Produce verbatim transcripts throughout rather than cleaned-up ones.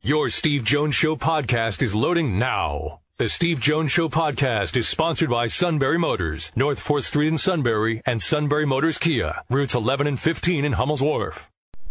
Your Steve Jones Show podcast is loading now. The Steve Jones Show podcast is sponsored by Sunbury Motors, North fourth Street in Sunbury, and Sunbury Motors Kia, routes eleven and fifteen in Hummel's Wharf.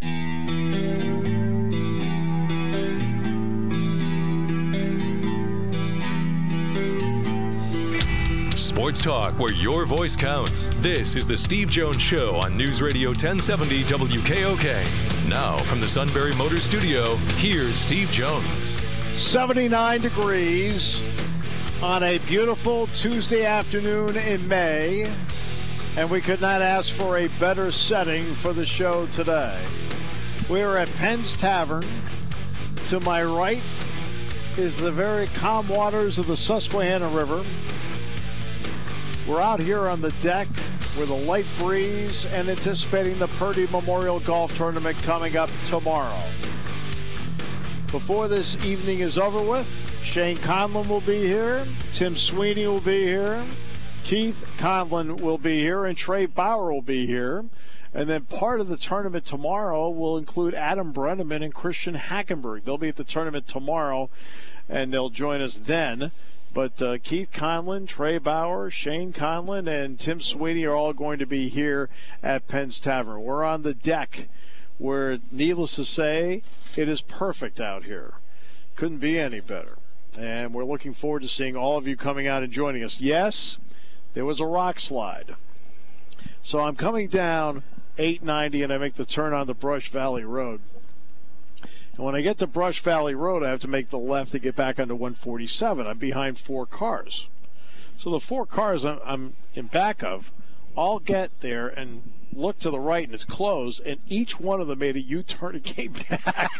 Sports talk where your voice counts. This is the Steve Jones Show on News Radio ten seventy W K O K. Now from the Sunbury Motors Studio, here's Steve Jones. seventy-nine degrees on a beautiful Tuesday afternoon in May, and we could not ask for a better setting for the show today. We are at Penn's Tavern. To my right is the very calm waters of the Susquehanna River. We're out here on the deck with a light breeze and anticipating the Purdy Memorial Golf Tournament coming up tomorrow. Before this evening is over with, Shane Conlon will be here, Tim Sweeney will be here, Keith Conlon will be here, and Trey Bauer will be here. And then part of the tournament tomorrow will include Adam Brenneman and Christian Hackenberg. They'll be at the tournament tomorrow, and they'll join us then. But uh, Keith Conlon, Trey Bauer, Shane Conlon, and Tim Sweeney are all going to be here at Penn's Tavern. We're on the deck where, needless to say, it is perfect out here. Couldn't be any better. And we're looking forward to seeing all of you coming out and joining us. Yes, there was a rock slide. So I'm coming down eight ninety and I make the turn on the Brush Valley Road. And when I get to Brush Valley Road, I have to make the left to get back onto one forty-seven. I'm behind four cars. So the four cars I'm, I'm in back of all get there and look to the right, and it's closed, and each one of them made a U-turn and came back.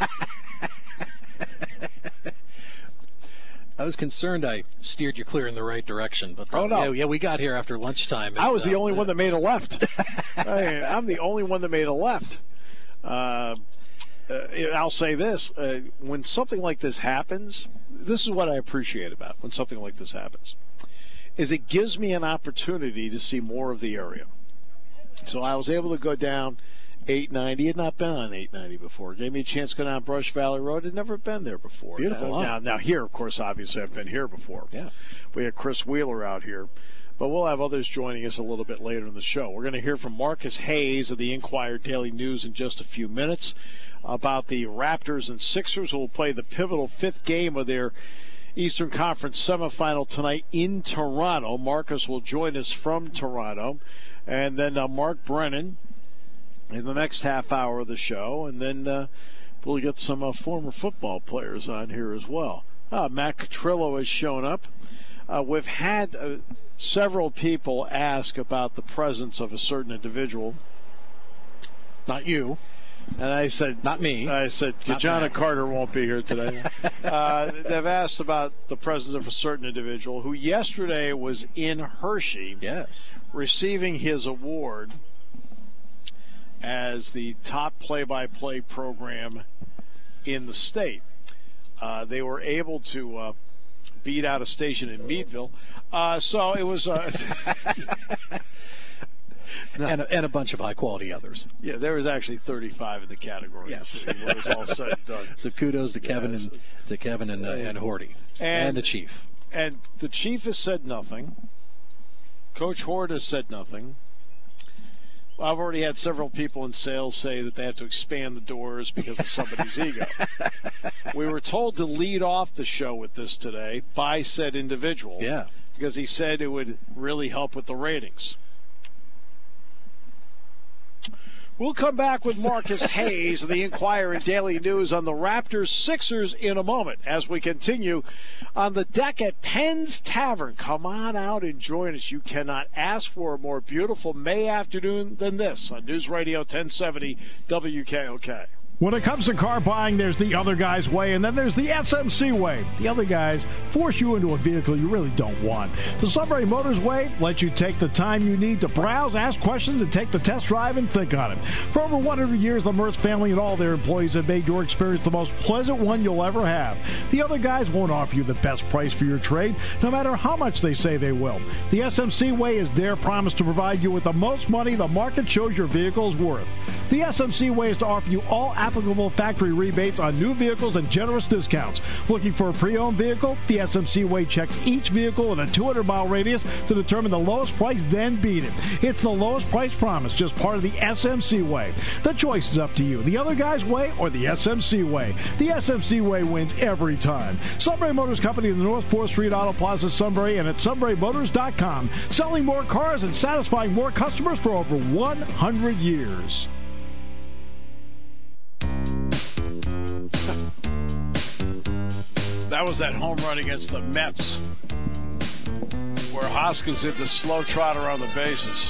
I was concerned I steered you clear in the right direction, but oh, no. yeah, yeah, we got here after lunchtime. I was the uh, only one that made a left. I mean, I'm the only one that made a left. Uh, uh, I'll say this. Uh, when something like this happens, this is what I appreciate about when something like this happens, is it gives me an opportunity to see more of the area. So I was able to go down eight ninety. Had not been on eight ninety before. Gave me a chance to go down Brush Valley Road. Had never been there before. Beautiful. Now, huh? now, now here, of course, obviously I've been here before. Yeah. We had Chris Wheeler out here. But we'll have others joining us a little bit later in the show. We're going to hear from Marcus Hayes of the Inquirer Daily News in just a few minutes about the Raptors and Sixers who will play the pivotal fifth game of their Eastern Conference semifinal tonight in Toronto. Marcus will join us from Toronto. And then uh, Mark Brennan in the next half hour of the show. And then uh, we'll get some uh, former football players on here as well. Uh, Matt Catrillo has shown up. Uh, we've had uh, several people ask about the presence of a certain individual. Not you. And I said, not me. I said, Kajana Carter won't be here today. uh, they've asked about the presence of a certain individual who yesterday was in Hershey. Yes. Receiving his award as the top play-by-play program in the state. Uh, they were able to uh, beat out a station in Meadville. Uh, so it was... Uh, No. And, a, and a bunch of high-quality others. Yeah, there was actually thirty-five in the category. Yes. When it was all said and done. So kudos to Kevin yes. and to Kevin and, uh, and Horty and, and the Chief. And the Chief has said nothing. Coach Hort has said nothing. I've already had several people in sales say that they have to expand the doors because of somebody's ego. We were told to lead off the show with this today by said individual. Yeah. Because he said it would really help with the ratings. We'll come back with Marcus Hayes of the Inquirer and Daily News on the Raptors Sixers in a moment as we continue on the deck at Penn's Tavern. Come on out and join us. You cannot ask for a more beautiful May afternoon than this on News Radio ten seventy W K O K. When it comes to car buying, there's the other guy's way, and then there's the S M C way. The other guys force you into a vehicle you really don't want. The Sunbury Motors way lets you take the time you need to browse, ask questions, and take the test drive and think on it. For over one hundred years, the Mertz family and all their employees have made your experience the most pleasant one you'll ever have. The other guys won't offer you the best price for your trade, no matter how much they say they will. The S M C way is their promise to provide you with the most money the market shows your vehicle is worth. The S M C way is to offer you all applicable factory rebates on new vehicles and generous discounts. Looking for a pre-owned vehicle? The S M C Way checks each vehicle in a two hundred mile radius to determine the lowest price, then beat it. It's the lowest price promise, just part of the S M C Way. The choice is up to you. The other guy's way or the S M C Way. The S M C Way wins every time. Sunbury Motors Company in the North fourth Street Auto Plaza, Sunbury, and at sunbury motors dot com. Selling more cars and satisfying more customers for over one hundred years. That was that home run against the Mets, where Hoskins hit the slow trot around the bases.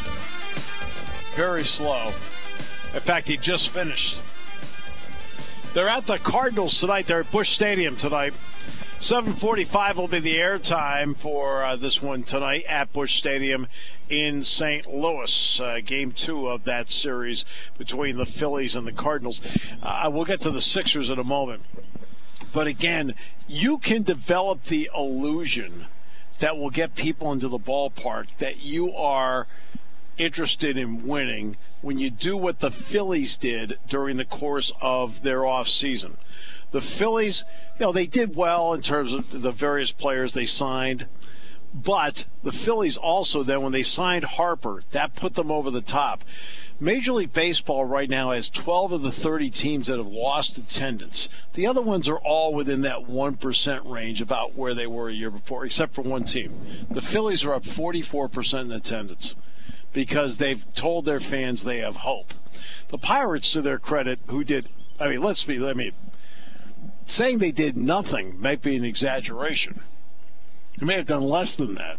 Very slow. In fact, he just finished. They're at the Cardinals tonight. They're at Busch Stadium tonight. seven forty-five will be the airtime for uh, this one tonight at Busch Stadium in Saint Louis. Uh, game two of that series between the Phillies and the Cardinals. Uh, we'll get to the Sixers in a moment. But again, you can develop the illusion that will get people into the ballpark that you are interested in winning when you do what the Phillies did during the course of their offseason. The Phillies, you know, they did well in terms of the various players they signed, but the Phillies also then, when they signed Harper, that put them over the top. Major League Baseball right now has twelve of the thirty teams that have lost attendance. The other ones are all within that one percent range, about where they were a year before, except for one team. The Phillies are up forty-four percent in attendance because they've told their fans they have hope. The Pirates, to their credit, who did, I mean, let's be, let me, saying they did nothing might be an exaggeration. They may have done less than that.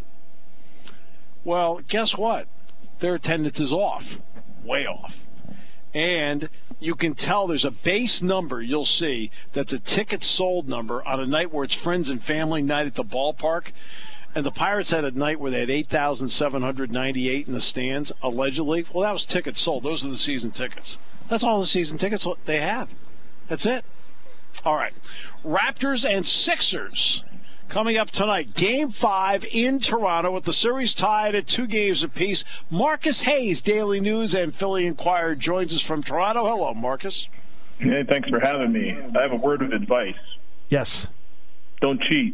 Well, guess what? Their attendance is off. Way off. And you can tell there's a base number you'll see that's a ticket sold number on a night where it's friends and family night at the ballpark. And the Pirates had a night where they had eight thousand seven hundred ninety-eight in the stands, allegedly. Well, that was tickets sold. Those are the season tickets. That's all the season tickets they have. That's it. All right. Raptors and Sixers coming up tonight. Game five in Toronto with the series tied at two games apiece. Marcus Hayes, Daily News and Philly Inquirer, joins us from Toronto. Hello, Marcus. Hey, thanks for having me. I have a word of advice. Yes. Don't cheat.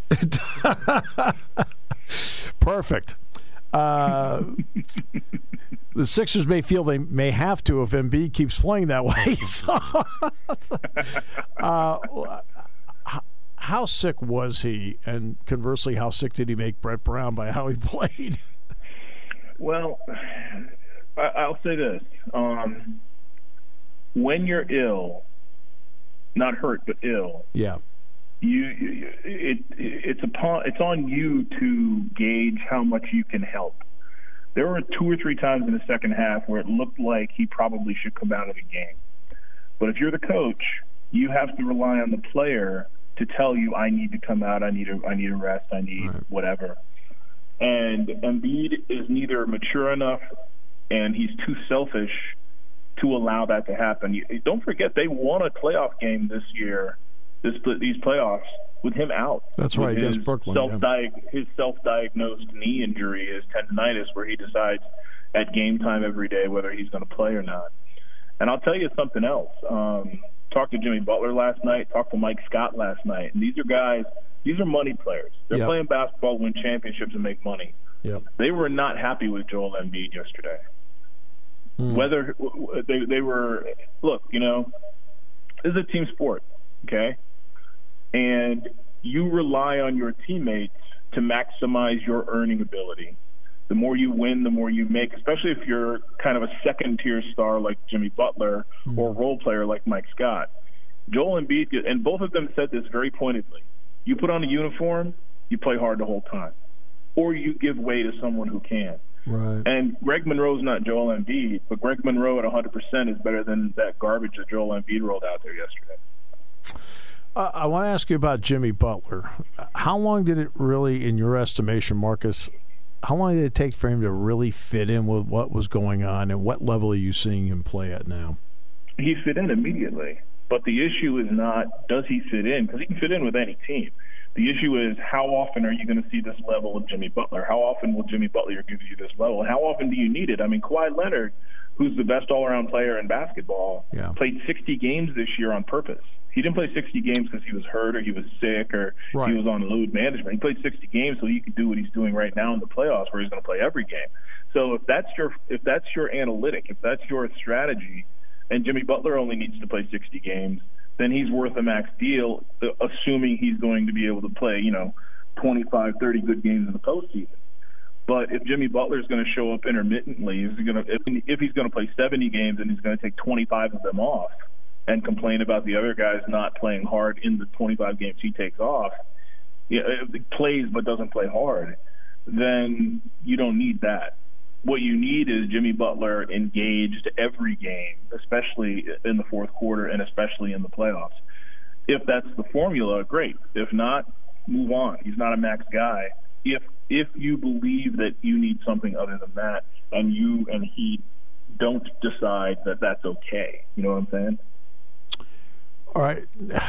Perfect. Uh, the Sixers may feel they may have to if Embiid keeps playing that way. So, uh, how sick was he? And conversely, how sick did he make Brett Brown by how he played? Well, I'll say this. Um, when you're ill, not hurt, but ill. Yeah. You, it, it's upon, it's on you to gauge how much you can help. There were two or three times in the second half where it looked like he probably should come out of the game. But if you're the coach, you have to rely on the player to tell you, I need to come out, I need a, I need a rest, I need right. whatever. And Embiid is neither mature enough and he's too selfish to allow that to happen. You, don't forget, they won a playoff game this year. This, these playoffs with him out. That's right, against Brooklyn. Self-diag- yeah. His self-diagnosed knee injury is tendonitis, where he decides at game time every day whether he's going to play or not. And I'll tell you something else. Um, talked to Jimmy Butler last night, talked to Mike Scott last night. And these are guys, these are money players. They're yep. playing basketball, win championships, and make money. Yep. They were not happy with Joel Embiid yesterday. Mm. Whether they, they were, look, you know, this is a team sport, okay? And you rely on your teammates to maximize your earning ability. The more you win, the more you make, especially if you're kind of a second-tier star like Jimmy Butler mm. or a role player like Mike Scott. Joel Embiid, and both of them said this very pointedly, you put on a uniform, you play hard the whole time, or you give way to someone who can. Right. And Greg Monroe's not Joel Embiid, but Greg Monroe at one hundred percent is better than that garbage that Joel Embiid rolled out there yesterday. Uh, I want to ask you about Jimmy Butler. How long did it really, in your estimation, Marcus, how long did it take for him to really fit in with what was going on, and what level are you seeing him play at now? He fit in immediately. But the issue is not, does he fit in? Because he can fit in with any team. The issue is, how often are you going to see this level of Jimmy Butler? How often will Jimmy Butler give you this level? And how often do you need it? I mean, Kawhi Leonard, who's the best all-around player in basketball, yeah. played sixty games this year on purpose. He didn't play sixty games because he was hurt or he was sick or right. he was on load management. He played sixty games so he could do what he's doing right now in the playoffs, where he's going to play every game. So if that's your if that's your analytic, if that's your strategy, and Jimmy Butler only needs to play sixty games, then he's worth a max deal, assuming he's going to be able to play, you know, twenty-five, thirty good games in the postseason. But if Jimmy Butler is going to show up intermittently, if he's going to, if, if he's going to play seventy games and he's going to take twenty-five of them off and complain about the other guys not playing hard in the twenty-five games he takes off, you know, plays but doesn't play hard, then you don't need that. What you need is Jimmy Butler engaged every game, especially in the fourth quarter and especially in the playoffs. If that's the formula, great. If not, move on. He's not a max guy. If if you believe that you need something other than that, and you and he don't decide that that's okay, you know what I'm saying? All right.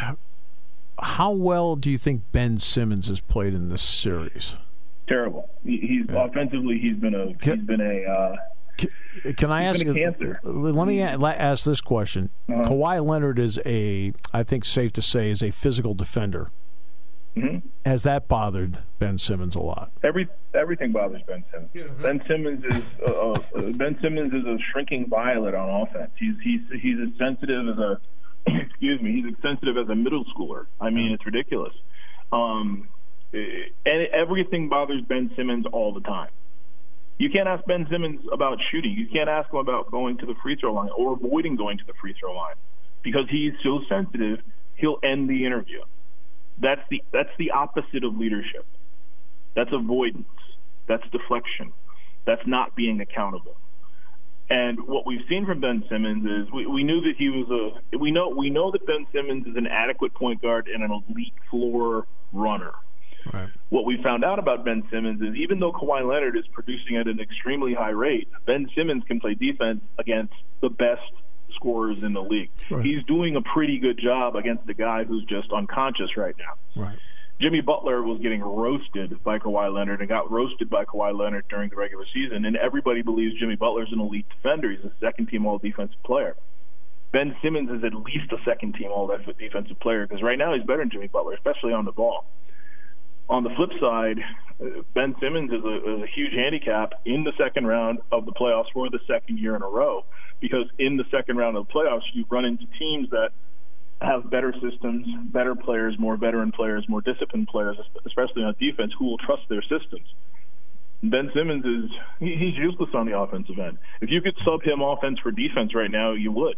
How well do you think Ben Simmons has played in this series? Terrible. He, he's yeah. offensively. He's been a. Can, he's been a. Uh, can, can I ask? Been a cancer. Let me ask this question. Uh-huh. Kawhi Leonard is a. I think safe to say is a physical defender. Mm-hmm. Has that bothered Ben Simmons a lot? Every everything bothers Ben Simmons. Yeah. Ben Simmons is uh, uh, Ben Simmons is a shrinking violet on offense. He's he's he's as sensitive as a. excuse me. He's as sensitive as a middle schooler. I mean, it's ridiculous. Um. And everything bothers Ben Simmons all the time. You can't ask Ben Simmons about shooting. You can't ask him about going to the free throw line or avoiding going to the free throw line, because he's so sensitive, he'll end the interview. That's the that's the opposite of leadership. That's avoidance. That's deflection. That's not being accountable. And what we've seen from Ben Simmons is we, we knew that he was a we know we know that Ben Simmons is an adequate point guard and an elite floor runner. Right. What we found out about Ben Simmons is, even though Kawhi Leonard is producing at an extremely high rate, Ben Simmons can play defense against the best scorers in the league. Right. He's doing a pretty good job against a guy who's just unconscious right now. Right. Jimmy Butler was getting roasted by Kawhi Leonard and got roasted by Kawhi Leonard during the regular season, and everybody believes Jimmy Butler's an elite defender. He's a second-team all-defensive player. Ben Simmons is at least a second-team all-defensive player, because right now he's better than Jimmy Butler, especially on the ball. On the flip side, Ben Simmons is a, is a huge handicap in the second round of the playoffs for the second year in a row, because in the second round of the playoffs, you run into teams that have better systems, better players, more veteran players, more disciplined players, especially on defense, who will trust their systems. Ben Simmons is he, he's useless on the offensive end. If you could sub him offense for defense right now, you would.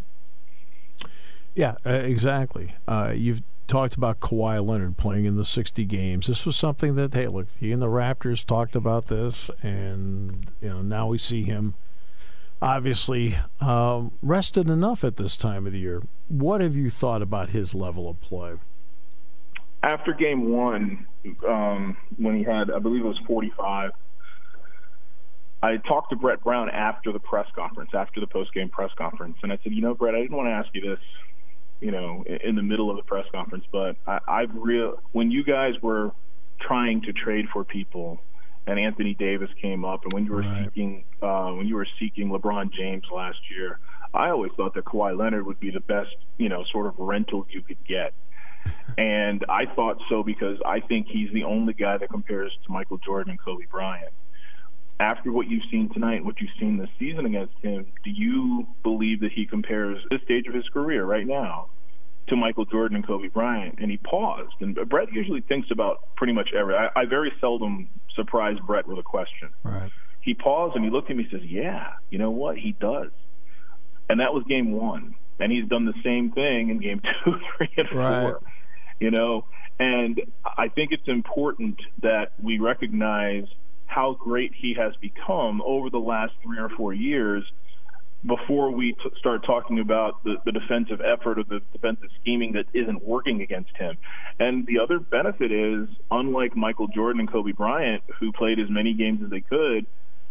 Yeah, uh, exactly. Uh, you've talked about Kawhi Leonard playing in the sixty games. This was something that, hey, look, he and the Raptors talked about this, and you know now we see him obviously um, rested enough at this time of the year. What have you thought about his level of play? After game one, um, when he had, I believe it was forty-five, I talked to Brett Brown after the press conference, after the post-game press conference, and I said, you know, Brett, I didn't want to ask you this, you know, in the middle of the press conference, but I, I've real when you guys were trying to trade for people, and Anthony Davis came up, and when you were right. seeking uh, when you were seeking LeBron James last year, I always thought that Kawhi Leonard would be the best, you know, sort of rental you could get, and I thought so because I think he's the only guy that compares to Michael Jordan and Kobe Bryant. After what you've seen tonight, what you've seen this season against him, do you believe that he compares this stage of his career right now to Michael Jordan and Kobe Bryant? And he paused. And Brett usually thinks about pretty much every. I, I very seldom surprise Brett with a question. Right. He paused and he looked at me and says, yeah, you know what? He does. And that was game one. And he's done the same thing in game two, three, and right. four. You know, and I think it's important that we recognize how great he has become over the last three or four years before we t- start talking about the, the defensive effort or the defensive scheming that isn't working against him. And the other benefit is, unlike Michael Jordan and Kobe Bryant, who played as many games as they could,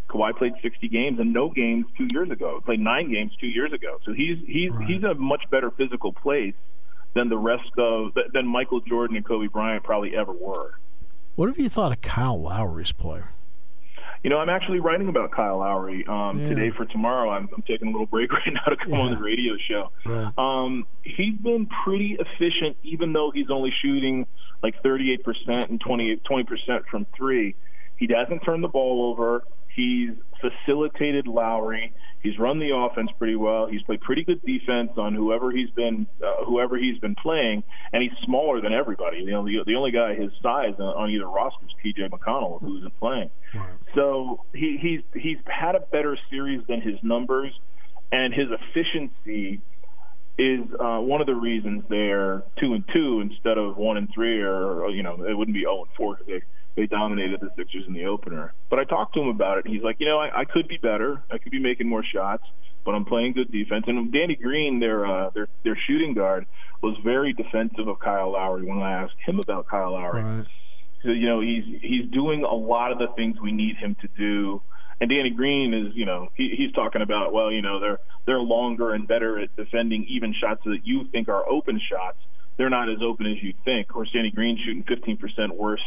Kawhi played sixty games and no games two years ago. He played nine games two years ago. So he's he's right. he's in a much better physical place than the rest of than Michael Jordan and Kobe Bryant probably ever were. What have you thought of Kyle Lowry's play? You know, I'm actually writing about Kyle Lowry um, yeah. today for tomorrow. I'm, I'm taking a little break right now to come yeah. on the radio show. Right. Um, he's been pretty efficient, even though he's only shooting like thirty-eight percent and twenty-eight, twenty percent from three. He hasn't turned the ball over. He's facilitated Lowry. He's run the offense pretty well. He's played pretty good defense on whoever he's been uh, whoever he's been playing, and he's smaller than everybody. You know, the, the only guy his size on either roster is T J McConnell, who isn't playing. Right. So he, he's he's had a better series than his numbers, and his efficiency is uh, one of the reasons they're two and two instead of one and three, or, or you know, it wouldn't be zero and four because they. They dominated the Sixers in the opener. But I talked to him about it. He's like, you know, I, I could be better. I could be making more shots, but I'm playing good defense. And Danny Green, their uh, their their shooting guard, was very defensive of Kyle Lowry when I asked him about Kyle Lowry. Right. So, you know, he's he's doing a lot of the things we need him to do. And Danny Green is, you know, he, he's talking about, well, you know, they're they're longer and better at defending even shots that you think are open shots. They're not as open as you think. Of course, Danny Green's shooting fifteen percent worse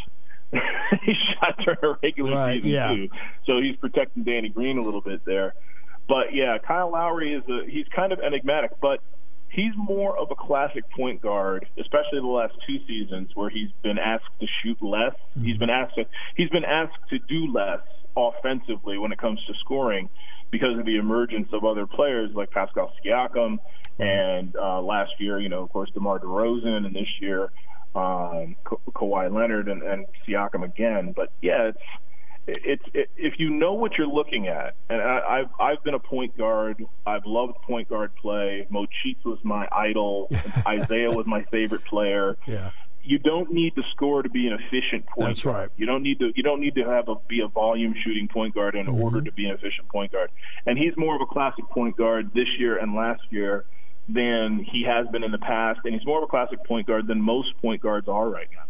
he shot during a regular right, season yeah. too, so he's protecting Danny Green a little bit there. But yeah, Kyle Lowry is a he's kind of enigmatic, but he's more of a classic point guard, especially the last two seasons where he's been asked to shoot less. Mm-hmm. He's been asked to he's been asked to do less offensively when it comes to scoring because of the emergence of other players like Pascal Siakam and uh, last year, you know, of course, DeMar DeRozan, and this year. Um, Ka- Kawhi Leonard and, and Siakam again, but yeah, it's it's it, if you know what you're looking at, and I, I've I've been a point guard. I've loved point guard play. Mo Cheeks was my idol. Isaiah was my favorite player. Yeah, you don't need to score to be an efficient point That's guard. right. You don't need to you don't need to have a be a volume shooting point guard in mm-hmm. order to be an efficient point guard. And he's more of a classic point guard this year and last year than he has been in the past, and he's more of a classic point guard than most point guards are right now.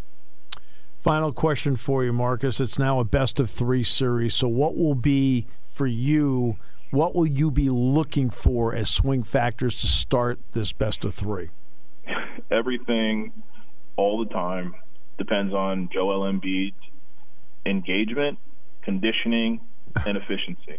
Final question for you, Marcus. It's now a best of three series, so what will be for you, what will you be looking for as swing factors to start this best of three? Everything, all the time, depends on Joel Embiid's engagement, conditioning, and efficiency.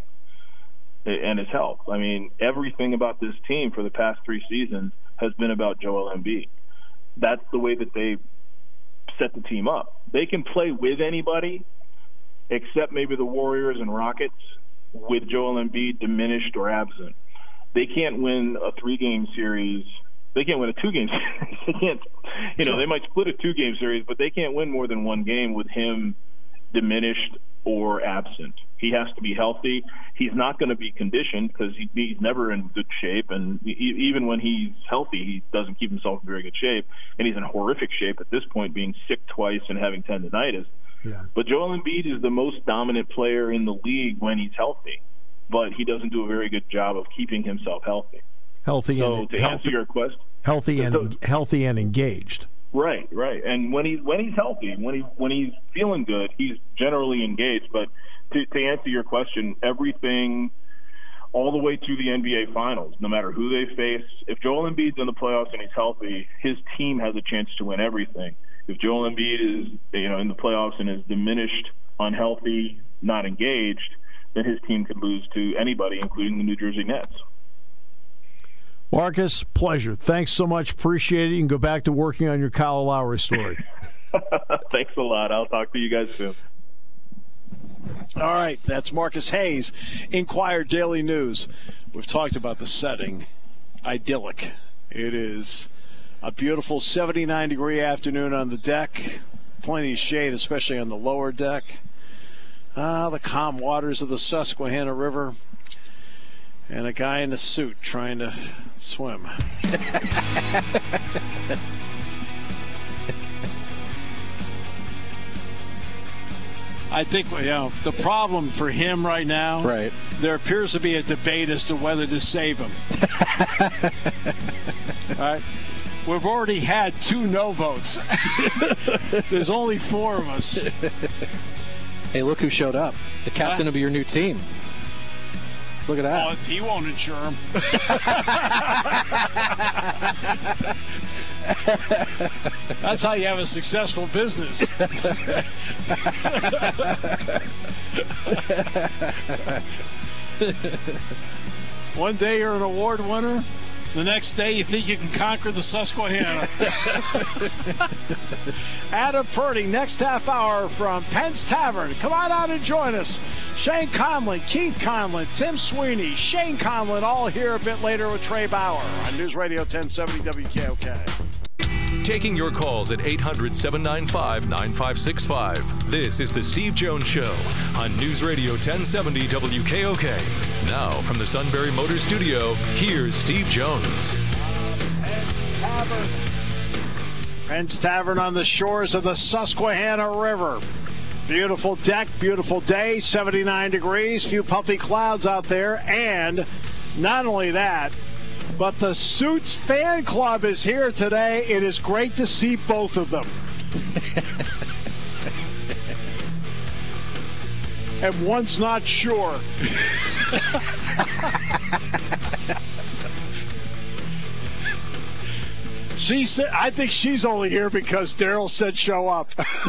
And his health. I mean, everything about this team for the past three seasons has been about Joel Embiid. That's the way that they set the team up. They can play with anybody except maybe the Warriors and Rockets with Joel Embiid diminished or absent. They can't win a three-game series. They can't win a two-game series. They can't, you know, they might split a two-game series, but they can't win more than one game with him diminished or absent. He has to be healthy. He's not going to be conditioned because he, he's never in good shape, and he, even when he's healthy, he doesn't keep himself in very good shape, and he's in horrific shape at this point, being sick twice and having tendonitis. Yeah. But Joel Embiid is the most dominant player in the league when he's healthy, but he doesn't do a very good job of keeping himself healthy. Healthy so and to healthy, answer your question, healthy and so, healthy and engaged. Right, right. And when he's when he's healthy, when he when he's feeling good, he's generally engaged. But to, to answer your question, everything all the way to the N B A Finals, no matter who they face, if Joel Embiid's in the playoffs and he's healthy, his team has a chance to win everything. If Joel Embiid is, you know, in the playoffs and is diminished, unhealthy, not engaged, then his team could lose to anybody, including the New Jersey Nets. Marcus, pleasure. Thanks so much. Appreciate it. You can go back to working on your Kyle Lowry story. Thanks a lot. I'll talk to you guys soon. All right, that's Marcus Hayes, Inquirer Daily News. We've talked about the setting. Idyllic. It is a beautiful seventy-nine degree afternoon on the deck. Plenty of shade, especially on the lower deck. Ah, the calm waters of the Susquehanna River. And a guy in a suit trying to swim. I think, you know, the problem for him right now, right. there appears to be a debate as to whether to save him. All right? We've already had two no votes. There's only four of us. Hey, look who showed up. The captain uh, of your new team. Look at that. Oh, he won't insure him. That's how you have a successful business. One day you're an award winner. The next day you think you can conquer the Susquehanna. Adam Purdy, next half hour from Penn's Tavern. Come on out and join us. Shane Conlon, Keith Conlon, Tim Sweeney, Shane Conlon, all here a bit later with Trey Bauer on News Radio ten seventy W K O K. Taking your calls at eight hundred, seven nine five, nine five six five. This is The Steve Jones Show on News Radio ten seventy W K O K. Now, from the Sunbury Motors Studio, here's Steve Jones. Tavern. Penn's Tavern on the shores of the Susquehanna River. Beautiful deck, beautiful day, seventy-nine degrees, few puffy clouds out there, and not only that, but the Suits fan club is here today. It is great to see both of them. And one's not sure. She said, I think she's only here because Daryl said show up.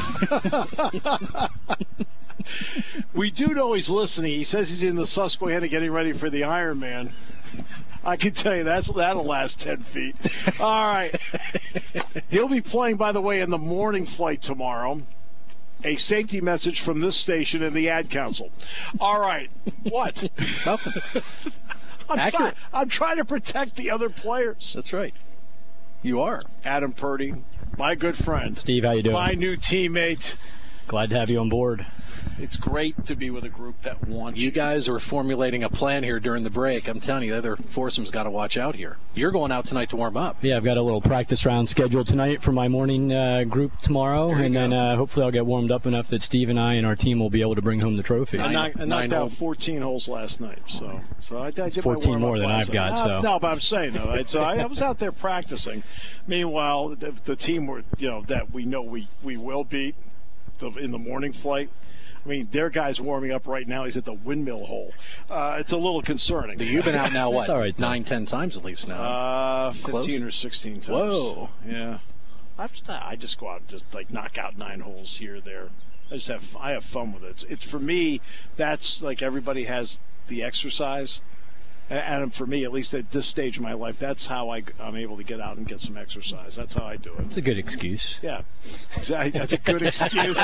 We do know he's listening. He says he's in the Susquehanna getting ready for the Ironman. I can tell you that's that'll last ten feet. All right. He'll be playing, by the way, in the morning flight tomorrow. A safety message from this station and the Ad Council. All right. What? Nothing. I'm, Accurate. try, I'm trying to protect the other players. That's right. You are. Adam Purdy, my good friend. Steve, how you doing? My new teammate. Glad to have you on board. It's great to be with a group that wants You guys are formulating a plan here during the break. I'm telling you, the other foursome's got to watch out here. You're going out tonight to warm up. Yeah, I've got a little practice round scheduled tonight for my morning uh, group tomorrow, and then uh, hopefully I'll get warmed up enough that Steve and I and our team will be able to bring home the trophy. I knocked, I knocked Nine out fourteen holes last night, so so I, I did fourteen my more than last I've got. night. So uh, no, but I'm saying though, right, so I, I was out there practicing. Meanwhile, the, the team were you know that we know we we will beat the, in the morning flight. I mean, their guy's warming up right now. He's at the windmill hole. Uh, it's a little concerning. You've been out now, what, all right, nine, ten times at least now? Uh, Close? fifteen or sixteen times. Whoa. Yeah. I just, I just go out and just like knock out nine holes here or there. I just have I have fun with it. It's, it's for me. That's like everybody has the exercise. And for me, at least at this stage of my life, that's how I, I'm able to get out and get some exercise. That's how I do it. it's a good excuse. Yeah, exactly. That's a good excuse.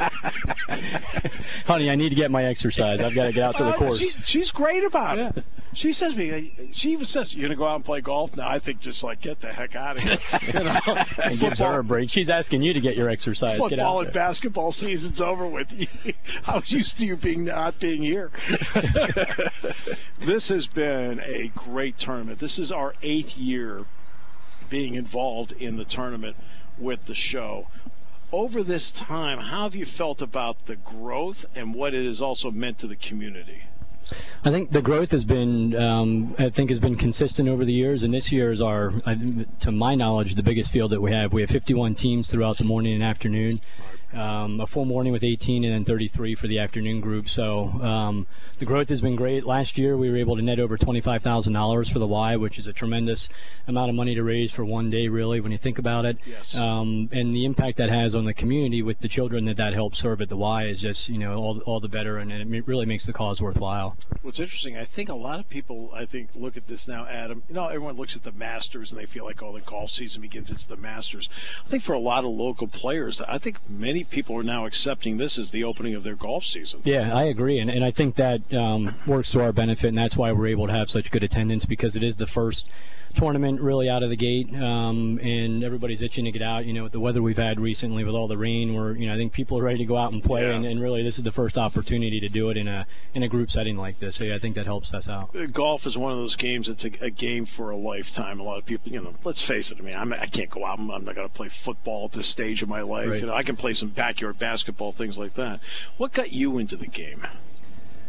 Honey, I need to get my exercise. I've got to get out to the Uh, course. she, she's great about Yeah. it. She says me. She even says, "You're gonna go out and play golf?" No, I think just like get the heck out of here. You know, and gives her a break. She's asking you to get your exercise. Get Football out and there. basketball season's over with. I was used to you being not being here. This has been a great tournament. This is our eighth year being involved in the tournament with the show. Over this time, how have you felt about the growth and what it has also meant to the community? I think the growth has been, um, I think, has been consistent over the years, and this year is our, I- to my knowledge, the biggest field that we have. We have fifty-one teams throughout the morning and afternoon. Um, a full morning with eighteen and then thirty-three for the afternoon group. So um, the growth has been great. Last year we were able to net over twenty-five thousand dollars for the Y, which is a tremendous amount of money to raise for one day, really, when you think about it. Yes. Um, and the impact that has on the community with the children that that helps serve at the Y is just, you know, all, all the better, and it really makes the cause worthwhile. What's interesting, I think a lot of people, I think, look at this now, Adam. You know, everyone looks at the Masters and they feel like, oh, the golf season begins, it's the Masters. I think for a lot of local players, I think many people are now accepting this as the opening of their golf season. Yeah, I agree, and and I think that um, works to our benefit, and that's why we're able to have such good attendance, because it is the first tournament really out of the gate, um, and everybody's itching to get out. You know, with the weather we've had recently, with all the rain, we're you know I think people are ready to go out and play, Yeah. and, and really this is the first opportunity to do it in a in a group setting like this. So yeah, I think that helps us out. Uh, Golf is one of those games. It's a, a game for a lifetime. A lot of people, you know, let's face it. I mean, I'm, I can't go out. I'm, I'm not going to play football at this stage of my life. Right. You know, I can play some backyard basketball, things like that. What got you into the game?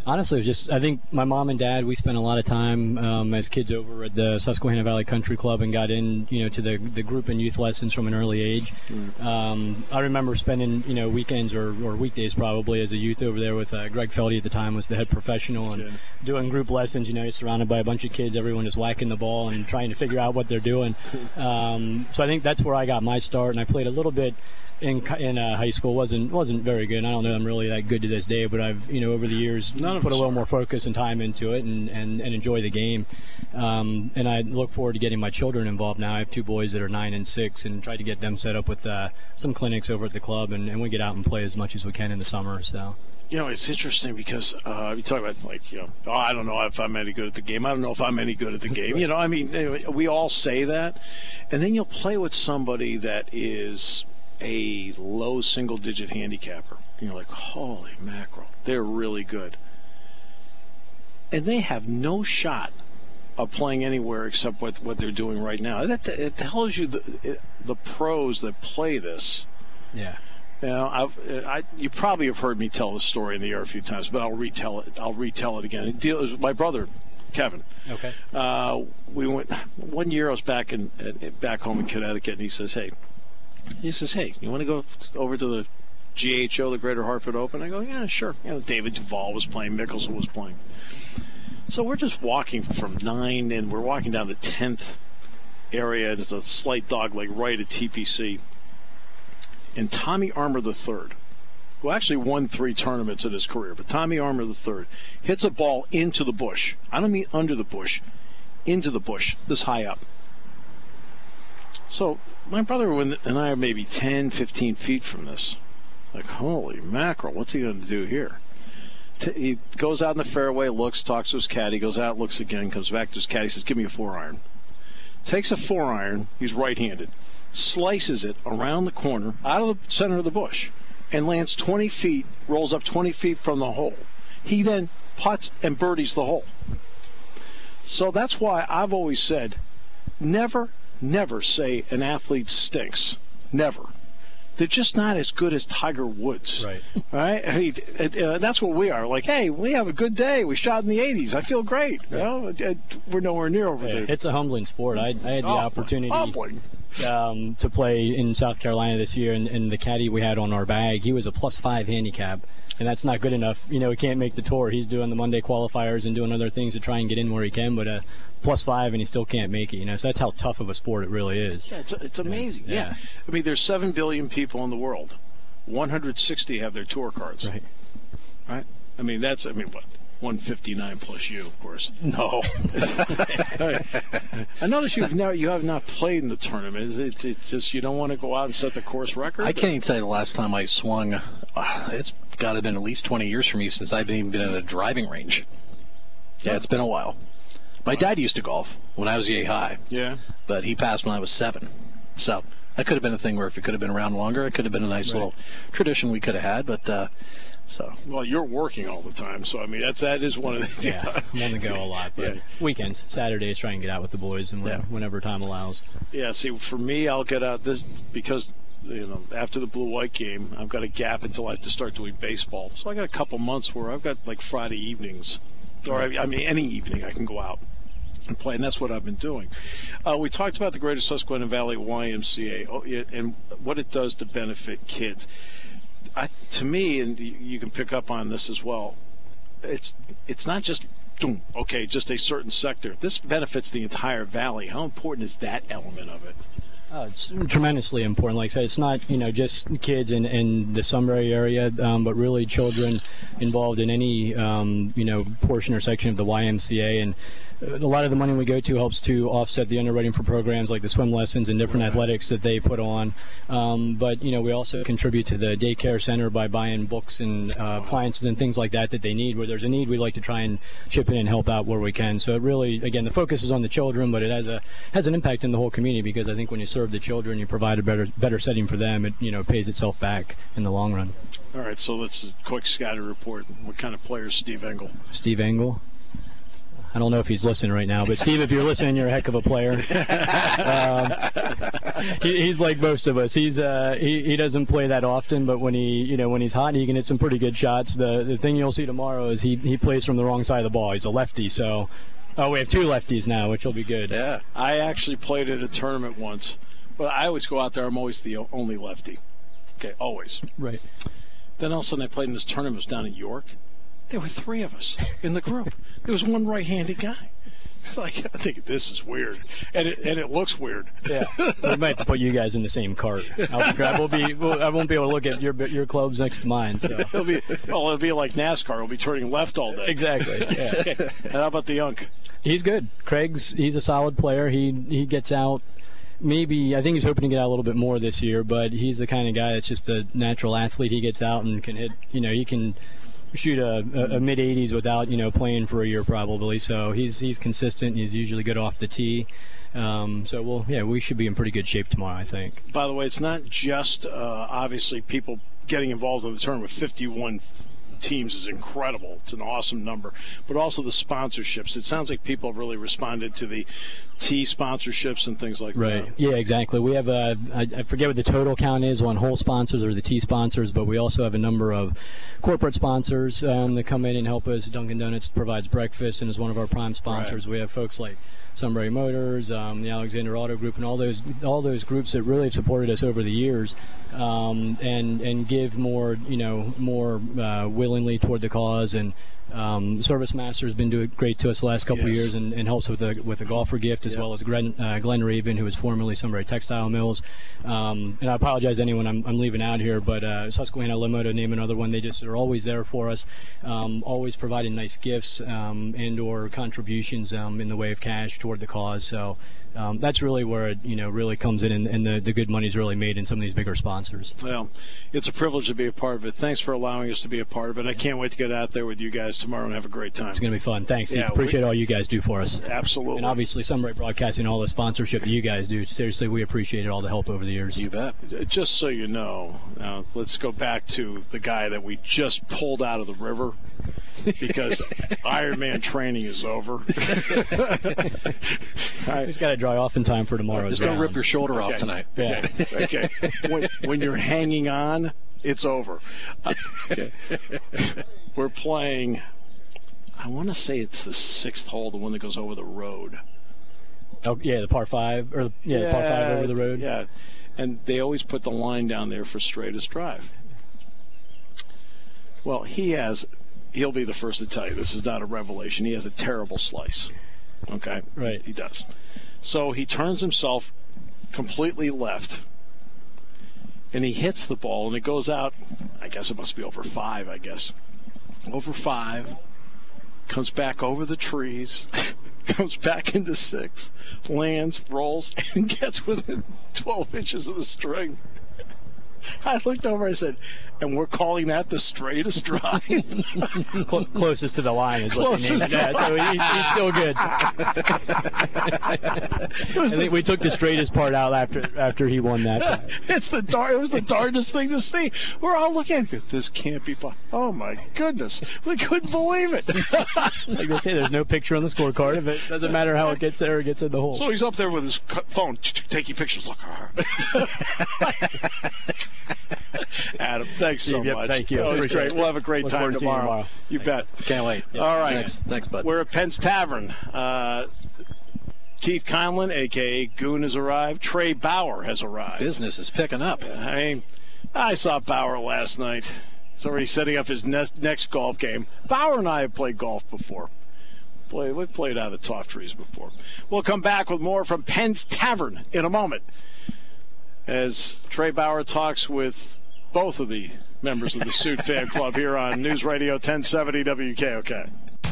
Honestly, it was just I think my mom and dad, we spent a lot of time um, as kids over at the Susquehanna Valley Country Club and got in, you know, to the the group and youth lessons from an early age. Mm. Um, I remember spending, you know, weekends or, or weekdays probably as a youth over there with uh, Greg Feldy at the time was the head professional and yeah. doing group lessons. You know, you're surrounded by a bunch of kids, everyone is whacking the ball and trying to figure out what they're doing. Um, so I think that's where I got my start, and I played a little bit in in uh, high school. wasn't wasn't very good. I don't know I'm really that good to this day, but I've, you know, over the years None put a little are. more focus and time into it and, and, and enjoy the game. Um, and I look forward to getting my children involved now. I have two boys that are nine and six and try to get them set up with uh, some clinics over at the club, and, and we get out and play as much as we can in the summer. So. You know, it's interesting because uh, you talk about, like, you know, oh, I don't know if I'm any good at the game. I don't know if I'm any good at the game. You know, I mean, we all say that. And then you'll play with somebody that is a low single-digit handicapper. And you're like, holy mackerel, they're really good. And they have no shot of playing anywhere except what, what they're doing right now. That, it tells you the, the pros that play this. Yeah. You know, I've, I, you probably have heard me tell this story in the air a few times, but I'll retell it. I'll retell it again. It deals, my brother, Kevin. Okay. Uh, we went one year. I was back in back home in Connecticut, and he says, "Hey, he says, hey, you want to go over to the G H O, the Greater Hartford Open?" I go, "Yeah, sure." You know, David Duval was playing, Mickelson was playing. So we're just walking from nine, and we're walking down the tenth area. There's a slight dog leg right at T P C. And Tommy Armour the third, who actually won three tournaments in his career, but Tommy Armour the third hits a ball into the bush. I don't mean under the bush, into the bush, this high up. So my brother and I are maybe ten, fifteen feet from this. Like, holy mackerel, what's he going to do here? He goes out in the fairway, looks, talks to his caddy, goes out, looks again, comes back to his caddy, says, "Give me a four iron." Takes a four iron, he's right-handed. Slices it around the corner, out of the center of the bush, and lands twenty feet, rolls up twenty feet from the hole. He then putts and birdies the hole. So that's why I've always said, never, never say an athlete stinks. Never. They're just not as good as Tiger Woods. Right. Right? I mean, it, uh, that's what we are. Like, hey, we have a good day. We shot in the eighties. I feel great. You know, it, it, we're nowhere near over yeah, there. It's a humbling sport. I, I had the oh, opportunity humbling. Um, to play in South Carolina this year, and, and the caddy we had on our bag, he was a plus five handicap, and that's not good enough. You know, he can't make the tour. He's doing the Monday qualifiers and doing other things to try and get in where he can, but a plus five and he still can't make it. You know, so that's how tough of a sport it really is. Yeah, it's it's amazing. Yeah, yeah. I mean, there's seven billion people in the world. one hundred sixty have their tour cards. Right. Right. I mean, that's. I mean, what? one fifty-nine plus you, of course. No. I notice you've never, you have not played in the tournament. Is it it's just you don't want to go out and set the course record? I can't even tell you the last time I swung. Uh, it's got to have been at least twenty years for me since I've even been in a driving range. Yeah, it's been a while. My dad used to golf when I was yay high. Yeah. But he passed when I was seven. So that could have been a thing where if it could have been around longer, it could have been a nice right. little tradition we could have had. But uh, so. Well, you're working all the time, so I mean that's that is one of the. Yeah, I'm on the go a lot, but yeah. Weekends, Saturdays, try and get out with the boys, and when, yeah. whenever time allows. Yeah. See, for me, I'll get out this because. You know, after the blue-white game, I've got a gap until I have to start doing baseball. So I got a couple months where I've got like Friday evenings, or I, I mean any evening I can go out and play, and that's what I've been doing. Uh, we talked about the Greater Susquehanna Valley Y M C A oh, yeah, and what it does to benefit kids. I, to me, and you can pick up on this as well, it's it's not just okay, just a certain sector. This benefits the entire valley. How important is that element of it? Uh, it's tremendously important. Like I said, it's not, you know, just kids in, in the Sunbury area, um, but really children involved in any, um, you know, portion or section of the Y M C A. And a lot of the money we go to helps to offset the underwriting for programs like the swim lessons and different athletics that they put on. Um, but, you know, we also contribute to the daycare center by buying books and uh, appliances and things like that that they need. Where there's a need, we like to try and chip in and help out where we can. So it really, again, the focus is on the children, but it has a has an impact in the whole community, because I think when you serve the children, you provide a better better setting for them, it, you know, pays itself back in the long run. All right, so let's a quick scatter report. What kind of player is Steve Engel? Steve Engel? I don't know if he's listening right now, but Steve, if you're listening, you're a heck of a player. um, he, he's like most of us. He's uh, he, he doesn't play that often, but when he you know when he's hot, he can hit some pretty good shots. The the thing you'll see tomorrow is he he plays from the wrong side of the ball. He's a lefty, so oh, we have two lefties now, which will be good. Yeah, I actually played at a tournament once, but I always go out there. I'm always the only lefty. Okay, always. Right. Then all of a sudden I played in this tournament. It was down in York. There were three of us in the group. There was one right-handed guy. It's like, I think this is weird, and it and it looks weird. Yeah, we might have to put you guys in the same cart. I'll, I won't be we'll, I won't be able to look at your your clubs next to mine. So it'll be well, it'll be like NASCAR. We'll be turning left all day. Exactly. Yeah. Okay. And how about the Unk? He's good. Craig's he's a solid player. He he gets out. Maybe I think he's hoping to get out a little bit more this year, but he's the kind of guy that's just a natural athlete. He gets out and can hit. You know, he can shoot a, a, a mid eighties without you know playing for a year probably. So he's he's consistent. He's usually good off the tee. Um, so we'll yeah we should be in pretty good shape tomorrow, I think. By the way, it's not just uh, obviously people getting involved in the tournament. fifty-one teams is incredible. It's an awesome number, but also the sponsorships. It sounds like people have really responded to the tee sponsorships and things like right. that. Right. Yeah, exactly. We have a, I, I forget what the total count is on hole sponsors or the tee sponsors, but we also have a number of corporate sponsors um, that come in and help us. Dunkin' Donuts provides breakfast and is one of our prime sponsors. Right. We have folks like Sunbury Motors, um, the Alexander Auto Group, and all those all those groups that really have supported us over the years, um, and and give more you know more uh, willingly toward the cause. And um, Service Master has been doing great to us the last couple yes. of years, and, and helps with a with a golfer gift as yep. well as Glenn, uh, Glenn Raven, who was formerly Sunbury Textile Mills. Um, and I apologize to anyone I'm, I'm leaving out here, but uh, Susquehanna Limo, to name another one, they just are always there for us, um, always providing nice gifts um, and or contributions um, in the way of cash toward the cause. So um, that's really where it you know really comes in, and, and the, the good money's really made in some of these bigger sponsors. Well, it's a privilege to be a part of it. Thanks for allowing us to be a part of it. I can't wait to get out there with you guys tomorrow and have a great time. It's going to be fun. Thanks, Steve. Yeah, Appreciate we, all you guys do for us. Absolutely. And obviously Sunbury Broadcasting, all the sponsorship that you guys do. Seriously, we appreciate all the help over the years. You bet. Just so you know, now let's go back to the guy that we just pulled out of the river because Ironman training is over. Right. He's got to dry off in time for tomorrow. Just don't rip your shoulder okay. off tonight. Yeah. Okay. okay. When, when you're hanging on, it's over. Uh, okay. We're playing, I want to say it's the sixth hole, the one that goes over the road. Oh, yeah, the par five, or yeah, yeah, the par five over the road. Yeah, and they always put the line down there for straightest drive. Well, he has, he'll be the first to tell you, this is not a revelation. He has a terrible slice. Okay? Right. He does. So he turns himself completely left, and he hits the ball, and it goes out, I guess it must be over five, I guess. Over five, comes back over the trees, comes back into six, lands, rolls, and gets within twelve inches of the string. I looked over, I said, and we're calling that the straightest drive? Cl- closest to the line is what you mean. Yeah, so he's, he's still good. I think we took the straightest part out after after he won that. It's the dar- It was the darndest thing to see. We're all looking at it. This can't be po- Oh, my goodness. We couldn't believe it. Like they say, there's no picture on the scorecard. If it doesn't matter how it gets there, it gets in the hole. So he's up there with his phone, taking pictures. Look. Adam, thanks so yep, much. Thank you. Oh, great. We'll have a great Look time tomorrow. tomorrow. tomorrow. You bet. Can't wait. Yep. All right. Thanks, Thanks bud. We're at Penn's Tavern. Uh, Keith Conlon, a k a. Goon, has arrived. Trey Bauer has arrived. Business is picking up. I mean, I saw Bauer last night. He's already setting up his next, next golf game. Bauer and I have played golf before. Play, we've played out of the top trees before. We'll come back with more from Penn's Tavern in a moment as Trey Bauer talks with both of the members of the Suit Fan Club here on News Radio ten seventy W K O K.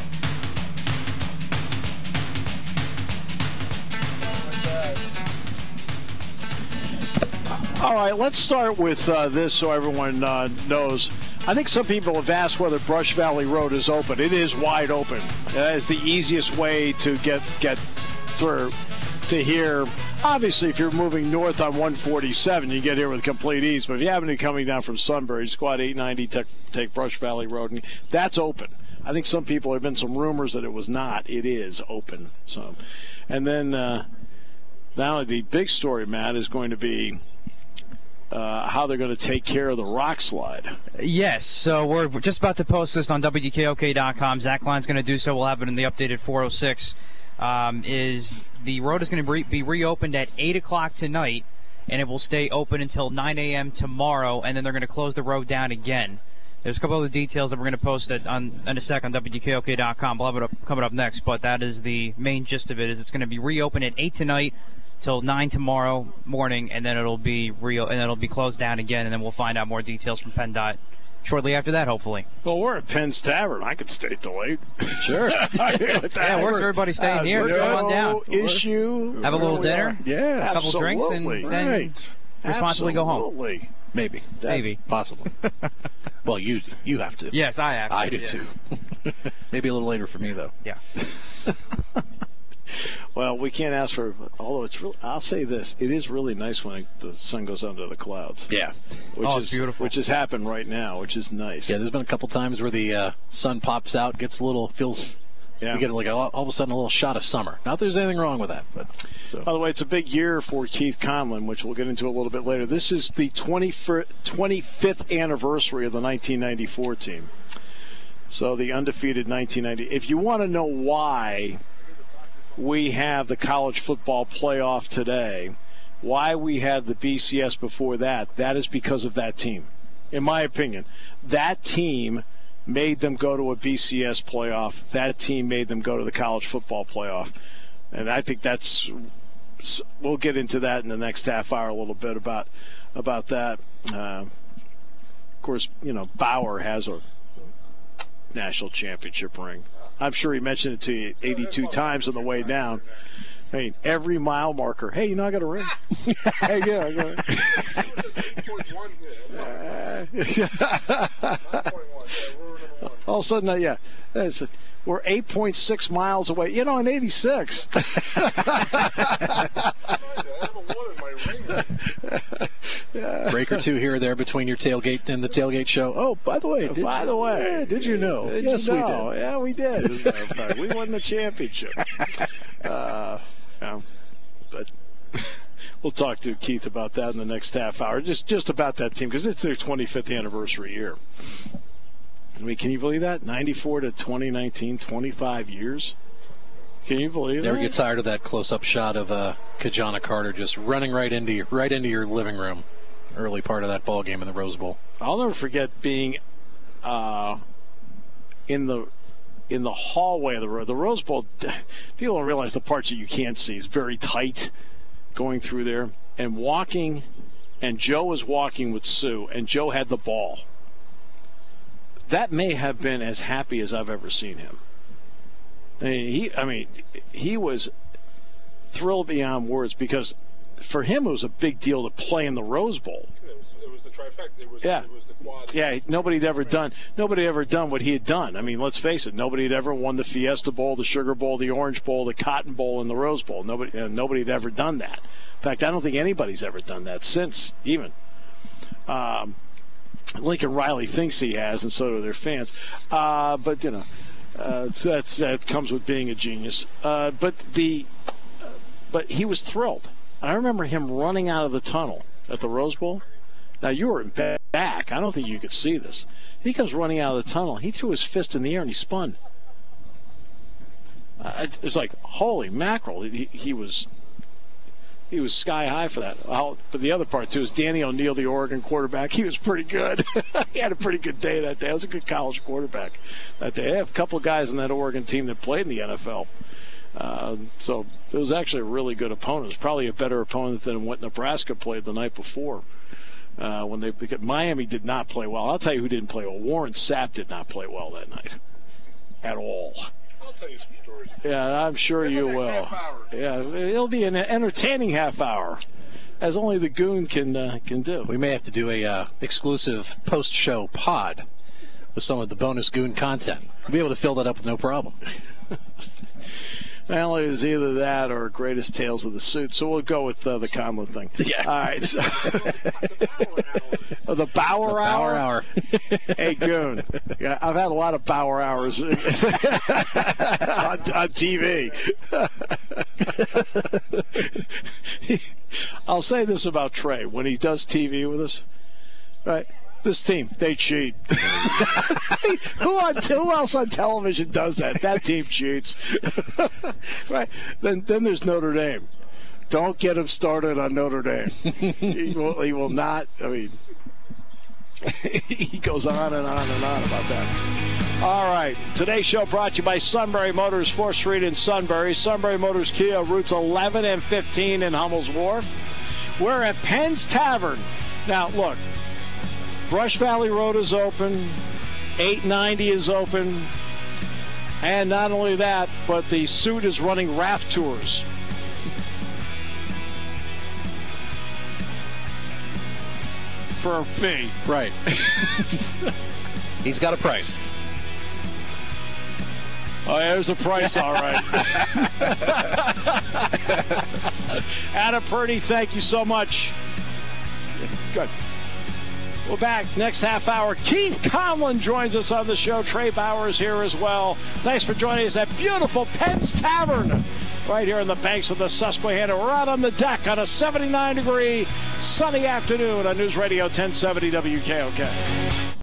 All right, let's start with uh, this so everyone uh, knows. I think some people have asked whether Brush Valley Road is open. It is wide open. That is the easiest way to get get through to here. Obviously, if you're moving north on one forty-seven, you get here with complete ease. But if you happen to be coming down from Sunbury, just go out eight ninety, take, take Brush Valley Road, and that's open. I think some people, there have been some rumors that it was not. It is open. So, and then uh, now the big story, Matt, is going to be uh, how they're going to take care of the rock slide. Yes, so we're just about to post this on W D K O K dot com. Zach Klein's going to do so. We'll have it in the updated four oh six. Um, is the road is going to re- be reopened at eight o'clock tonight, and it will stay open until nine a.m. tomorrow, and then they're going to close the road down again. There's a couple other details that we're going to post it on in a sec on W D K O K dot com. We'll have it up, coming up next, but that is the main gist of it. Is it's going to be reopened at eight tonight till nine tomorrow morning, and then it'll be re- and it'll be closed down again, and then we'll find out more details from PennDOT shortly after that, hopefully. Well, we're at Penn's Tavern. I could stay till late. Sure. Yeah, it works for everybody staying uh, here. No Come on down. Issue. Have a little dinner. Yeah, a couple absolutely. drinks, and then right. responsibly go home. Absolutely. Maybe. That's Maybe. Possible. Well, you you have to. Yes, I have to. I do, yes. too. Maybe a little later for me, though. Yeah. Well, we can't ask for, although it's real. I'll say this: it is really nice when it, the sun goes under the clouds. Yeah, which oh, is it's beautiful. Which has happened right now, which is nice. Yeah, there's been a couple times where the uh, sun pops out, gets a little, feels. Yeah. You get like a, all of a sudden a little shot of summer. Not that there's anything wrong with that, but. So. By the way, it's a big year for Keith Conlon, which we'll get into a little bit later. This is the twenty-fifth anniversary of the nineteen ninety-four team. So the undefeated nineteen ninety. If you want to know why we have the college football playoff today, why we had the B C S before that, that is because of that team. In my opinion, that team made them go to a B C S playoff. That team made them go to the college football playoff. And I think that's, we'll get into that in the next half hour a little bit about about that. Uh, of course, you know, Bauer has a national championship ring. I'm sure he mentioned it to you eighty-two times on the way down. I mean, every mile marker. Hey, you know, I got a ring. Hey, yeah, I got a all of a sudden, uh, yeah, that's, we're eight point six miles away. You know, in eighty-six. Break or two here or there between your tailgate and the tailgate show. Oh, by the way, did by you, the way, did you know? Did yes, you we know? did. Yeah, we did. As a matter of fact, we won the championship. Uh, yeah, but we'll talk to Keith about that in the next half hour. Just, just about that team because it's their twenty-fifth anniversary year. I mean, can you believe that? ninety-four to twenty nineteen, twenty-five years. Can you believe Never that? Never get tired of that close-up shot of uh, Kajana Carter just running right into your, right into your living room. Early part of that ball game in the Rose Bowl. I'll never forget being uh, in the in the hallway of the Rose. The Rose Bowl. People don't realize the parts that you can't see is very tight. Going through there and walking, and Joe was walking with Sue, and Joe had the ball. That may have been as happy as I've ever seen him. I mean, he, I mean, he was thrilled beyond words because for him it was a big deal to play in the Rose Bowl. It was, it was the trifecta. It was, yeah. It was the quad. Yeah, nobody had ever done. Nobody had ever done what he had done. I mean, let's face it. Nobody had ever won the Fiesta Bowl, the Sugar Bowl, the Orange Bowl, the Cotton Bowl, and the Rose Bowl. Nobody, uh, nobody had ever done that. In fact, I don't think anybody's ever done that since, even. Um, Lincoln Riley thinks he has, and so do their fans. Uh, but you know, uh, that's that comes with being a genius. Uh, but the, uh, but he was thrilled. I remember him running out of the tunnel at the Rose Bowl. Now you were in back. I don't think you could see this. He comes running out of the tunnel. He threw his fist in the air and he spun. Uh, it was like holy mackerel. He, he was. He was sky high for that. I'll, but the other part, too, is Danny O'Neal, the Oregon quarterback. He was pretty good. He had a pretty good day that day. He was a good college quarterback that day. They have a couple of guys in that Oregon team that played in the N F L. Uh, so it was actually a really good opponent. It was probably a better opponent than what Nebraska played the night before. Uh, when they because Miami did not play well. I'll tell you who didn't play well. Warren Sapp did not play well that night at all. I'll tell you some stories. Yeah, I'm sure you will. Yeah, it'll be an entertaining half hour, as only the Goon can uh, can do. We may have to do a uh, exclusive post-show pod with some of the bonus Goon content. We'll be able to fill that up with no problem. Well, it was either that or Greatest Tales of the Suit, so we'll go with uh, the Conlon thing. Yeah. All right. So. oh, the Bauer the Hour? Bauer Hour. Hey, Goon. Yeah, I've had a lot of Bauer Hours on, on T V. I'll say this about Trey. When he does T V with us, right? This team, they cheat. who, on, who else on television does that? That team cheats. Right? Then, then there's Notre Dame. Don't get him started on Notre Dame. he, will, he will not. I mean, he goes on and on and on about that. All right. Today's show brought to you by Sunbury Motors, fourth Street in Sunbury. Sunbury Motors Kia, routes eleven and fifteen in Hummel's Wharf. We're at Penn's Tavern. Now, look. Brush Valley Road is open, eight ninety is open, and not only that, but the suit is running raft tours. For a fee. Right. He's got a price. Oh, there's a price, all right. Adam Purdy, thank you so much. Good. We're back next half hour. Keith Conlon joins us on the show. Trey Bauer's here as well. Thanks for joining us at beautiful Penn's Tavern right here on the banks of the Susquehanna. We're out on the deck on a seventy-nine degree sunny afternoon on News Radio ten seventy W K O K.